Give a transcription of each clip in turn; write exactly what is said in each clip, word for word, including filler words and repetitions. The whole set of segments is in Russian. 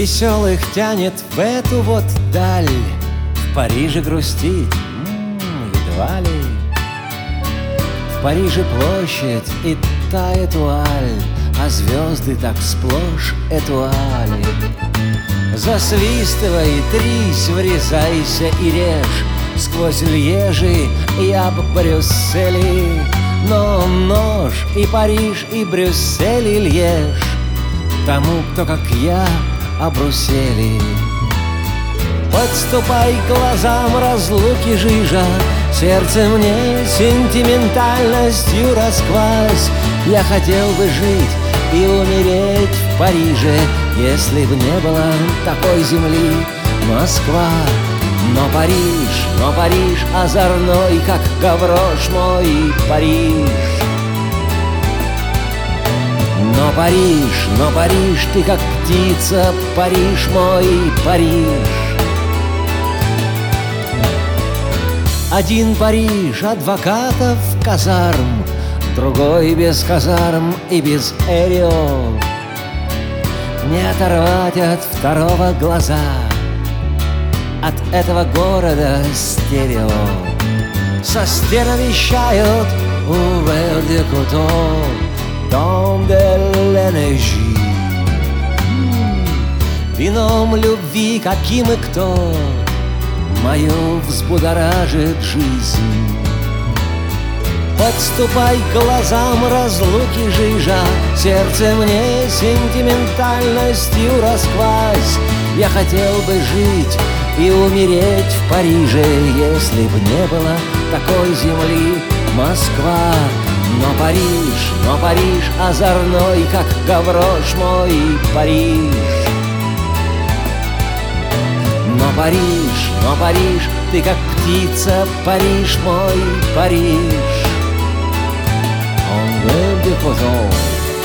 Веселых тянет в эту вот даль, в Париже грустить м-м, едва ли. В Париже площадь и тает вуаль, а звезды так сплошь этуали. Засвистывай, трись, врезайся и режь сквозь Льежи и об Брюссели. Но нож и Париж, и Брюссель, и Льеж тому, кто, как я, обрусели. Подступай к глазам разлуки жижа, сердце мне сентиментальностью расквась. Я хотел бы жить и умереть в Париже, если б не было такой земли Москва. Но Париж, но Париж озорной, как гаврош мой Париж. Но Париж, но Париж, ты как птица, Париж мой, Париж. Один Париж адвокатов казарм, другой без казарм и без эрио. Не оторвать от второго глаза, от этого города стерео. Со стен вещают «Ouvert de coton, dom de l'énergie». Вином любви, каким и кто, мою взбудоражит жизнь. Подступай к глазам разлуки жижа, сердце мне сентиментальностью расквась. Я хотел бы жить и умереть в Париже, если б не было такой земли Москва. Но Париж, но Париж озорной, как гаврош мой Париж. Но Париж, но Париж, ты как птица, Париж мой, Париж. On veut des photos.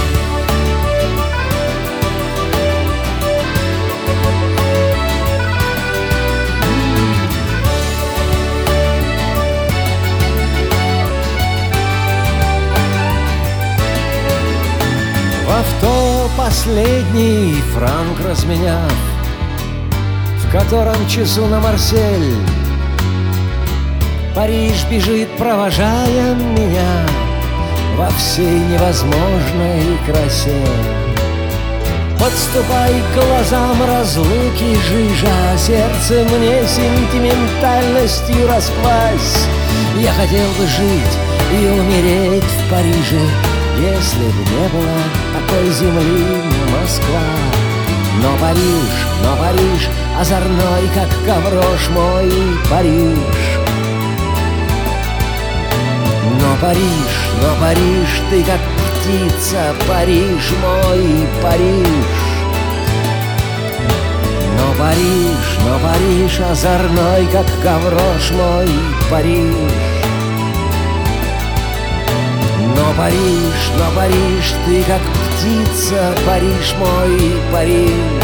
В авто последний франк разменяв, в котором часу на Марсель, Париж бежит, провожая меня во всей невозможной красе. Подступай к глазам разлуки жижа, сердце мне сентиментальностью расквась. Я хотел бы жить и умереть в Париже, если б не было такой земли Москва. Но Париж, но Париж озорной, как гаврош мой Париж. Но Париж, но Париж, ты как птица, Париж мой, Париж. Но Париж, но Париж озорной, как гаврош мой Париж. Но Париж, но Париж, ты как птица, Париж мой, Париж.